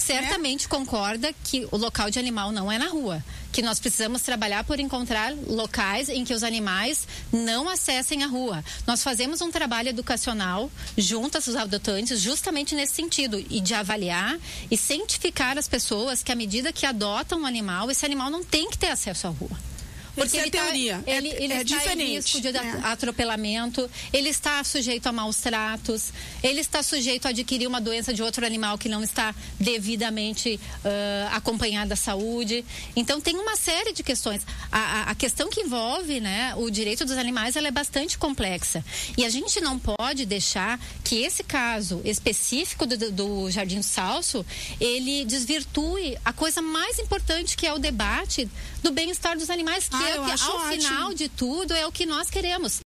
certamente concorda que o local de animal não é na rua. Que nós precisamos trabalhar por encontrar locais em que os animais não acessem a rua. Nós fazemos um trabalho educacional junto aos adotantes justamente nesse sentido, e de avaliar e cientificar as pessoas que à medida que adotam um animal, esse animal não tem que ter acesso à rua. Porque Essa é a teoria. Ele está diferente. em risco de atropelamento, ele está sujeito a maus tratos, ele está sujeito a adquirir uma doença de outro animal que não está devidamente acompanhada da saúde. Então tem uma série de questões. A questão que envolve, né, o direito dos animais, ela é bastante complexa. E a gente não pode deixar que esse caso específico do Jardim do Salso, ele desvirtue a coisa mais importante, que é o debate do bem-estar dos animais, que ao final de tudo é o que nós queremos.